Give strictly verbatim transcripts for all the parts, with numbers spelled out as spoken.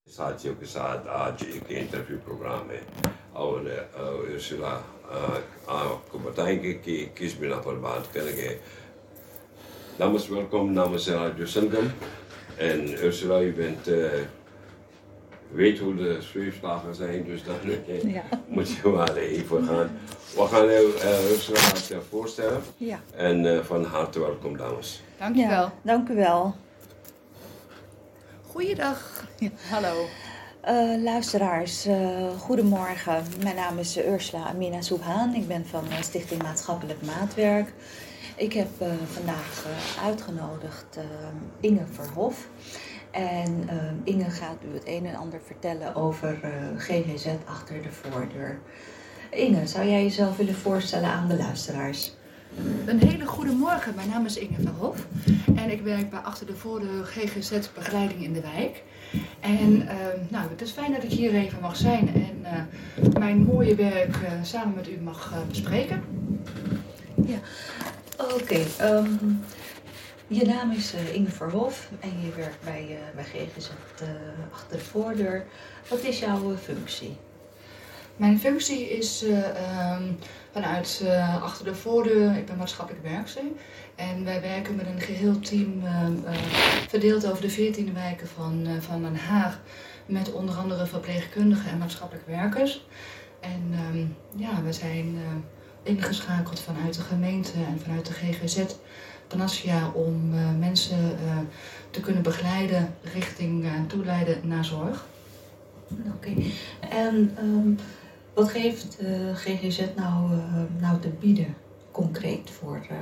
साथियों के साथ आज एक इंटरव्यू प्रोग्राम है और उर्सुला आपको बताएंगे कि किस बिना पर बात करेंगे. Namens welkom namens Radio Sangam. En Ursula, u bent, uh, weet hoe de zweefslagen zijn, dus daar ja. moet je maar even gaan. We gaan uh, Ursula haar voorstellen. Ja. En uh, van harte welkom, dames. Dank u wel. Ja, dank u wel. Goeiedag. Ja, hallo. Uh, luisteraars, uh, goedemorgen. Mijn naam is Ursula Amina Subhaan. Ik ben van uh, Stichting Maatschappelijk Maatwerk. Ik heb uh, vandaag uh, uitgenodigd uh, Inge Verhoef. En uh, Inge gaat u het een en ander vertellen over uh, G G Z achter de voordeur. Inge, zou jij jezelf willen voorstellen aan de luisteraars? Een hele goede morgen. Mijn naam is Inge Verhoef. En ik werk bij Achter de Voordeur G G Z Begeleiding in de Wijk. En uh, nou, het is fijn dat ik hier even mag zijn en uh, mijn mooie werk uh, samen met u mag uh, bespreken. Ja. Oké, okay, um, je naam is uh, Inge Verhoef en je werkt bij, uh, bij G G Z uh, Achter de Voordeur. Wat is jouw uh, functie? Mijn functie is uh, um, vanuit uh, Achter de Voordeur, ik ben maatschappelijk werkzaam. En wij werken met een geheel team uh, uh, verdeeld over de veertien wijken van, uh, van Den Haag. Met onder andere verpleegkundigen en maatschappelijk werkers. En um, ja, we zijn uh, ingeschakeld vanuit de gemeente en vanuit de G G Z Panacea om uh, mensen uh, te kunnen begeleiden richting uh, toeleiden naar zorg. Oké, okay. En um, wat geeft uh, G G Z nou, uh, nou te bieden concreet voor, uh,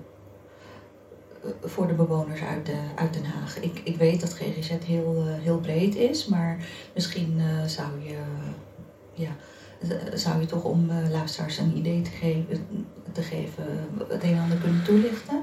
voor de bewoners uit, de, uit Den Haag? Ik, ik weet dat G G Z heel, uh, heel breed is, maar misschien uh, zou je, uh, ja, zou je toch om uh, luisteraars een idee te geven, te geven het een en ander kunnen toelichten?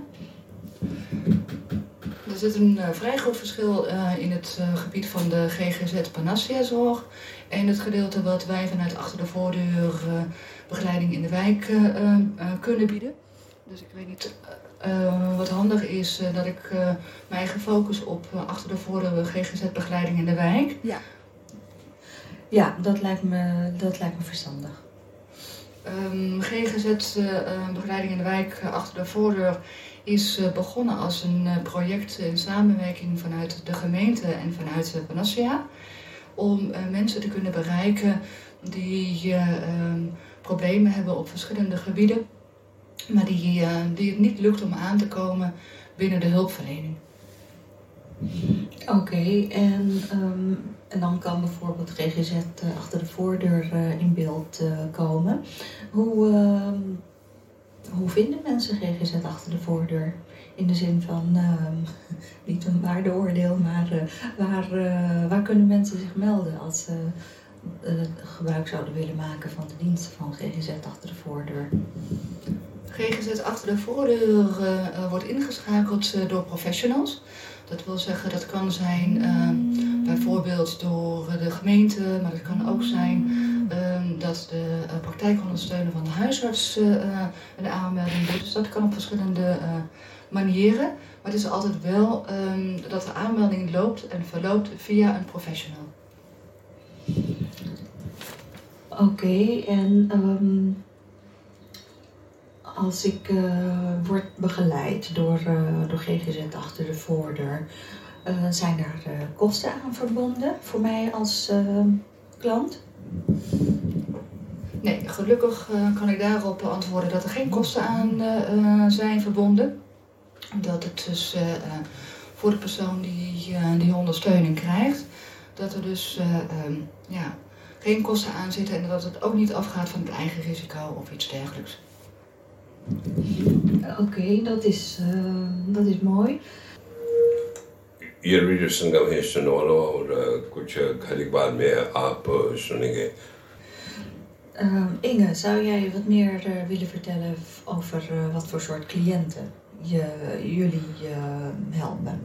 Er zit een uh, vrij groot verschil uh, in het uh, gebied van de G G Z Panacea-zorg en het gedeelte wat wij vanuit Achter de Voordeur uh, begeleiding in de wijk uh, uh, kunnen bieden. Dus ik weet niet uh, uh, wat handig is uh, dat ik uh, mij eigen focus op uh, Achter de Voordeur G G Z begeleiding in de wijk. Ja, ja dat, lijkt me, dat lijkt me verstandig. Um, G G Z uh, begeleiding in de wijk uh, Achter de Voordeur is uh, begonnen als een uh, project in samenwerking vanuit de gemeente en vanuit de Panacea. Om uh, mensen te kunnen bereiken die uh, um, problemen hebben op verschillende gebieden. Maar die, uh, die het niet lukt om aan te komen binnen de hulpverlening. Oké, okay, en, um, en dan kan bijvoorbeeld G G Z uh, Achter de Voordeur uh, in beeld uh, komen. Hoe, uh, hoe vinden mensen G G Z Achter de Voordeur? In de zin van, uh, niet een waardeoordeel, maar uh, waar, uh, waar kunnen mensen zich melden als ze uh, uh, gebruik zouden willen maken van de diensten van G G Z Achter de Voordeur? G G Z Achter de Voordeur uh, wordt ingeschakeld uh, door professionals. Dat wil zeggen, dat kan zijn uh, bijvoorbeeld door de gemeente, maar dat kan ook zijn uh, dat de uh, praktijkondersteuner van de huisarts uh, een aanmelding doet. Dus dat kan op verschillende uh, manieren. Maar het is altijd wel um, dat de aanmelding loopt en verloopt via een professional. Oké, okay, en um, als ik uh, word begeleid door, uh, door G G Z Achter de Voordeur, uh, zijn daar uh, kosten aan verbonden voor mij als uh, klant? Nee, gelukkig uh, kan ik daarop antwoorden dat er geen kosten aan uh, zijn verbonden. Dat het dus uh, voor de persoon die uh, die ondersteuning krijgt, dat er dus uh, um, ja, geen kosten aan zitten en dat het ook niet afgaat van het eigen risico of iets dergelijks. Oké, okay, dat is, uh, dat is mooi. ये radio Sangam है सुनने वालों और कुछ घड़ी बाद में आप सुनेंगे. Uh, Inge, zou jij wat meer uh, willen vertellen over uh, wat voor soort cliënten je, jullie uh, helpen?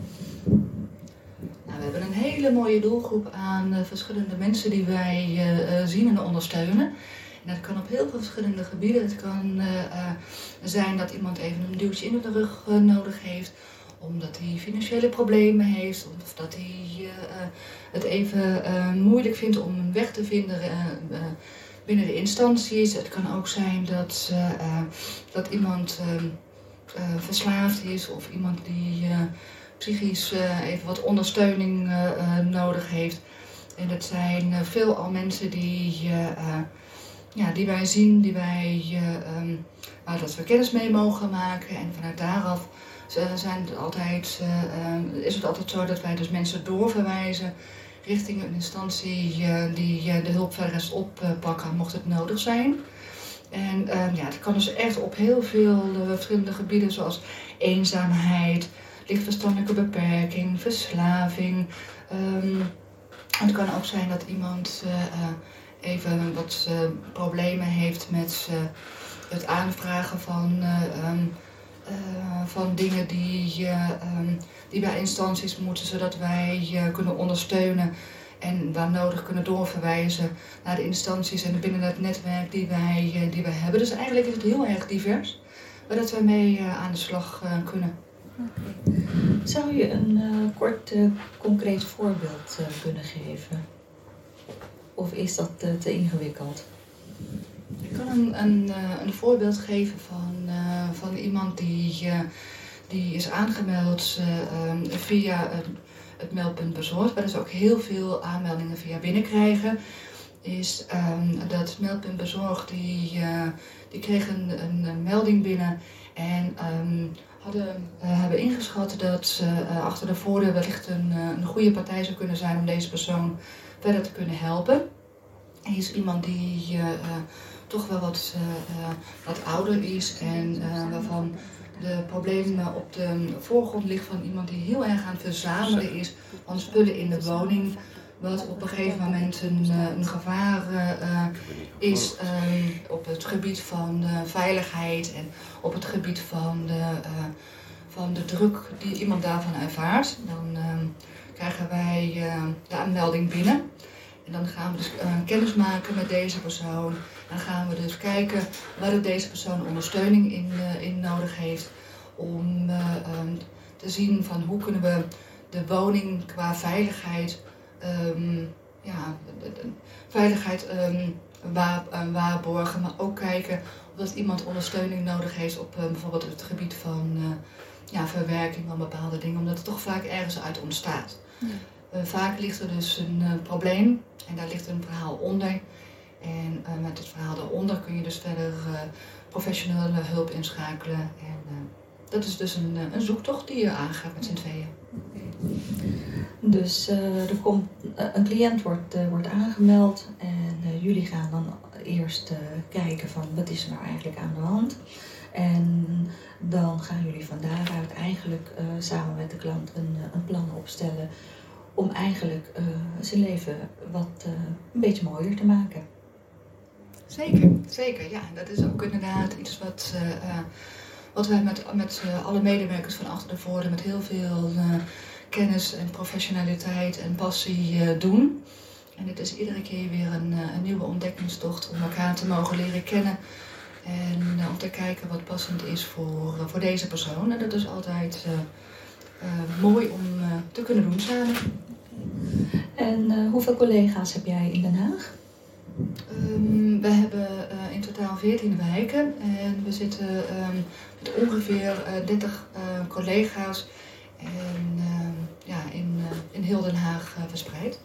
Nou, we hebben een hele mooie doelgroep aan uh, verschillende mensen die wij uh, zien en ondersteunen. En dat kan op heel veel verschillende gebieden. Het kan uh, uh, zijn dat iemand even een duwtje in de rug uh, nodig heeft. omdat hij financiële problemen heeft of dat hij uh, het even uh, moeilijk vindt om een weg te vinden uh, uh, binnen de instanties. Het kan ook zijn dat, uh, uh, dat iemand uh, uh, verslaafd is of iemand die uh, psychisch uh, even wat ondersteuning uh, uh, nodig heeft. En dat zijn uh, veelal mensen die, uh, uh, ja, die wij zien, die wij, uh, um, waar dat we kennis mee mogen maken. En vanuit daaraf zijn het altijd, uh, is het altijd zo dat wij dus mensen doorverwijzen richting een instantie uh, die uh, de hulp verder is oppakken, mocht het nodig zijn. En uh, ja, het kan dus echt op heel veel uh, verschillende gebieden, zoals eenzaamheid, lichtverstandelijke beperking, verslaving. Um, het kan ook zijn dat iemand uh, uh, even wat uh, problemen heeft met uh, het aanvragen van, uh, um, uh, van dingen die, uh, um, die bij instanties moeten, zodat wij uh, kunnen ondersteunen en waar nodig kunnen doorverwijzen naar de instanties en binnen het netwerk die wij, uh, die wij hebben. Dus eigenlijk is het heel erg divers, waar dat wij mee uh, aan de slag uh, kunnen. Okay. Zou je een uh, kort uh, concreet voorbeeld uh, kunnen geven? Of is dat uh, te ingewikkeld? Ik kan een, een, een voorbeeld geven van, uh, van iemand die, uh, die is aangemeld uh, um, via uh, het meldpunt Bezorgd, waar dus ook heel veel aanmeldingen via binnenkrijgen. Is um, dat meldpunt Bezorgd, die, uh, die kreeg een, een, een melding binnen en um, hadden, uh, hebben ingeschat dat uh, achter de voordeur wellicht een, uh, een goede partij zou kunnen zijn om deze persoon verder te kunnen helpen. Hij is iemand die uh, uh, toch wel wat, uh, wat ouder is en uh, waarvan de problemen op de voorgrond ligt van iemand die heel erg aan het verzamelen is van spullen in de woning. Wat op een gegeven moment een, een gevaar uh, is uh, op het gebied van uh, veiligheid en op het gebied van de, uh, van de druk die iemand daarvan ervaart. Dan uh, krijgen wij uh, de aanmelding binnen. En dan gaan we dus uh, kennis maken met deze persoon. Dan gaan we dus kijken waar deze persoon ondersteuning in, uh, in nodig heeft. Om uh, um, te zien van hoe kunnen we de woning qua veiligheid, um, ja, de, de veiligheid um, waar, uh, waarborgen. Maar ook kijken of dat iemand ondersteuning nodig heeft op uh, bijvoorbeeld het gebied van uh, ja, verwerking van bepaalde dingen. Omdat het toch vaak ergens uit ontstaat. Ja. Uh, vaak ligt er dus een uh, probleem en daar ligt een verhaal onder. En uh, met het verhaal daaronder kun je dus verder uh, professionele hulp inschakelen. En uh, dat is dus een, een zoektocht die je aangaat met z'n tweeën. Okay. Dus uh, er komt, uh, een cliënt wordt, uh, wordt aangemeld en uh, jullie gaan dan eerst uh, kijken van wat is er nou eigenlijk aan de hand. En dan gaan jullie van daaruit eigenlijk uh, samen met de klant een, een plan opstellen om eigenlijk uh, zijn leven wat uh, een beetje mooier te maken. Zeker, zeker. Ja, dat is ook inderdaad iets wat, uh, uh, wat wij met, met uh, alle medewerkers van Achter de Voordeur met heel veel uh, kennis en professionaliteit en passie uh, doen. En het is iedere keer weer een, uh, een nieuwe ontdekkingstocht om elkaar te mogen leren kennen. En uh, om te kijken wat passend is voor, uh, voor deze persoon. En dat is altijd uh, uh, mooi om uh, te kunnen doen samen. En uh, hoeveel collega's heb jij in Den Haag? Um, we hebben uh, in totaal veertien wijken en we zitten um, met ongeveer uh, dertig uh, collega's en, uh, ja, in, uh, in heel Den Haag uh, verspreid.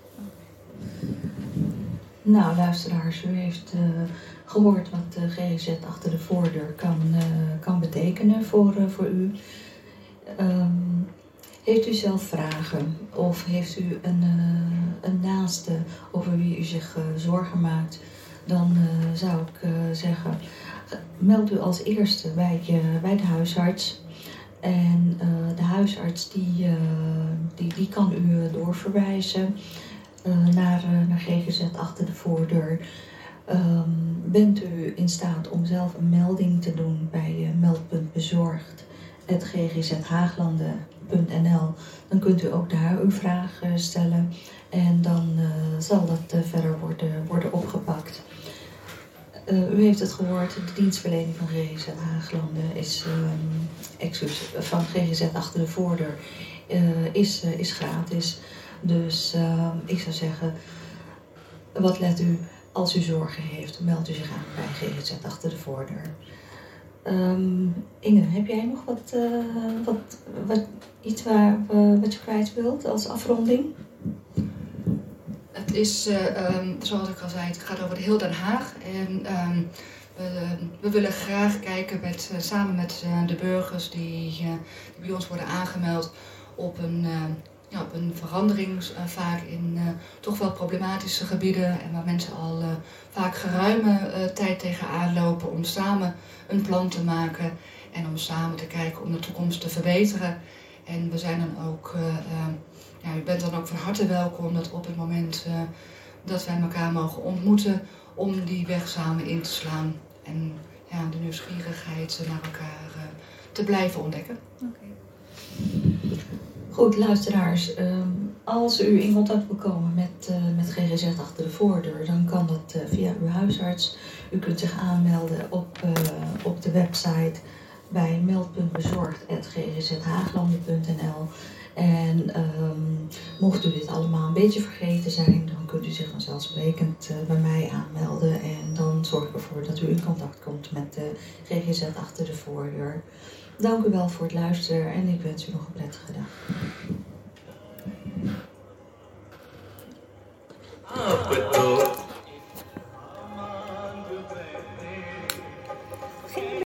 Nou, luisteraars, u heeft uh, gehoord wat de G G Z Achter de Voordeur kan, uh, kan betekenen voor, uh, voor u. Um, Heeft u zelf vragen of heeft u een, uh, een naaste over wie u zich uh, zorgen maakt, dan uh, zou ik uh, zeggen, meld u als eerste bij, je, bij de huisarts. En uh, de huisarts die, uh, die, die kan u doorverwijzen uh, naar, uh, naar G G Z Achter de Voordeur. Um, bent u in staat om zelf een melding te doen bij uh, meldpunt Bezorgd, het G G Z Haaglanden punt n l, dan kunt u ook daar uw vraag uh, stellen en dan uh, zal dat uh, verder worden, worden opgepakt. Uh, u heeft het gehoord, de dienstverlening van G G Z Haaglanden is, um, excuus, van G G Z achter de voordeur uh, is, uh, is gratis. Dus uh, ik zou zeggen, wat let u als u zorgen heeft, meldt u zich aan bij G G Z achter de voordeur. Um, Inge, heb jij nog wat, uh, wat, wat iets waar, uh, wat je kwijt wilt als afronding? Het is, uh, um, zoals ik al zei, het gaat over heel Den Haag. En um, we, we willen graag kijken met, uh, samen met uh, de burgers die, uh, die bij ons worden aangemeld op een, uh, ja, op een verandering, uh, vaak in uh, toch wel problematische gebieden. En waar mensen al uh, vaak geruime uh, tijd tegenaan lopen om samen een plan te maken. En om samen te kijken om de toekomst te verbeteren. En we zijn dan ook... Uh, uh, Ja, u bent dan ook van harte welkom dat op het moment uh, dat wij elkaar mogen ontmoeten om die weg samen in te slaan en ja, de nieuwsgierigheid naar elkaar uh, te blijven ontdekken. Okay. Goed, luisteraars, um, als u in contact wil komen met, uh, met G G Z achter de voordeur, dan kan dat uh, via uw huisarts. U kunt zich aanmelden op, uh, op de website bij meld punt bezorgd apenstaartje g g z haaglanden punt n l. En um, mocht u dit allemaal een beetje vergeten zijn, dan kunt u zich vanzelfsprekend uh, bij mij aanmelden. En dan zorg ik ervoor dat u in contact komt met de G G Z achter de voordeur. Dank u wel voor het luisteren en ik wens u nog een prettige dag.